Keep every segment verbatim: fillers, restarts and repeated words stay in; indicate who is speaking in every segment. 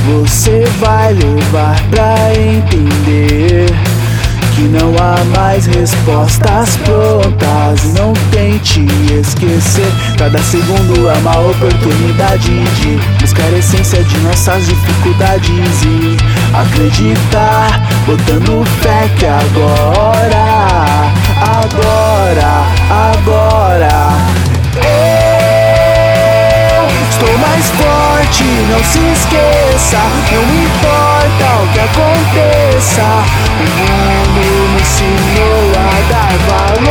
Speaker 1: você vai levar pra entender que não há mais respostas prontas. Não tente esquecer, cada segundo é uma oportunidade de buscar a essência de nossas dificuldades e acreditar, botando fé que agora, agora, agora eu estou mais forte, não se esqueça. Não importa o que aconteça, o mundo me ensinou a dar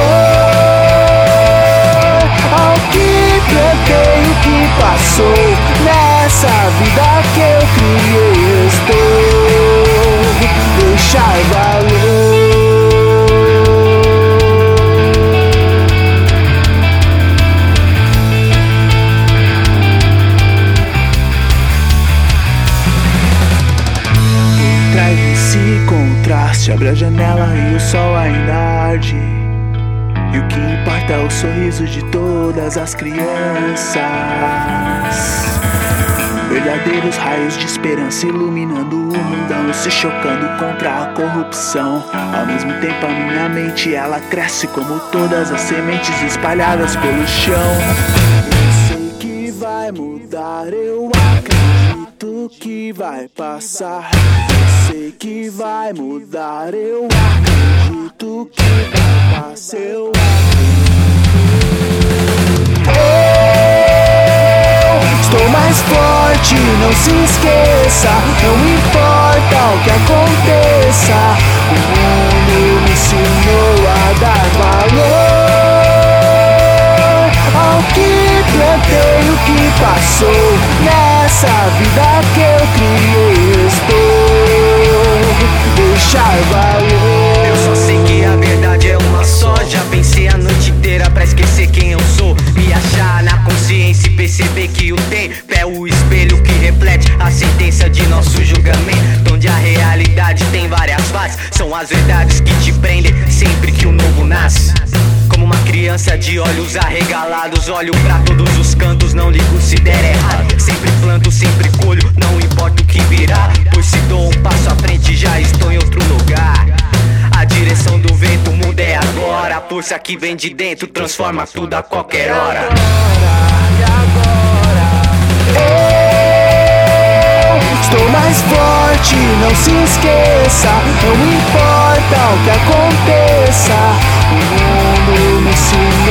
Speaker 1: valor ao que plantei, o que passou nessa vida que eu criei. Estou deixar valor. Esse contraste, abre a janela e o sol ainda arde. E o que importa é o sorriso de todas as crianças, verdadeiros raios de esperança iluminando o mundão, se chocando contra a corrupção. Ao mesmo tempo a minha mente, ela cresce como todas as sementes espalhadas pelo chão. Eu sei que vai mudar, eu acredito que vai passar. Eu sei que vai mudar, eu acredito que vai passar. Eu Eu estou mais forte, não se esqueça. Não importa o que aconteça, o mundo me ensinou a dar valor ao que plantei, o que passou nessa vida que eu criei. Estou deixar valor.
Speaker 2: Eu só sei que a verdade é uma só. Já pensei a noite inteira pra esquecer quem eu sou, me achar na consciência e perceber que o tempo é o espelho que reflete a sentença de nosso julgamento. Onde a realidade tem várias faces, são as verdades que te prendem sempre que o novo nasce. Como uma criança de olhos arregalados, olho pra todos os cantos, não ligo se der errado. Sempre planto, sempre colho, não importa o que virá, pois se dou um passo à frente já estou em outro lugar. A direção do vento, o mundo é agora. A força que vem de dentro transforma tudo a qualquer hora.
Speaker 1: E agora eu estou mais forte, não se esqueça. Não importa o que aconteça, o mundo me ensinou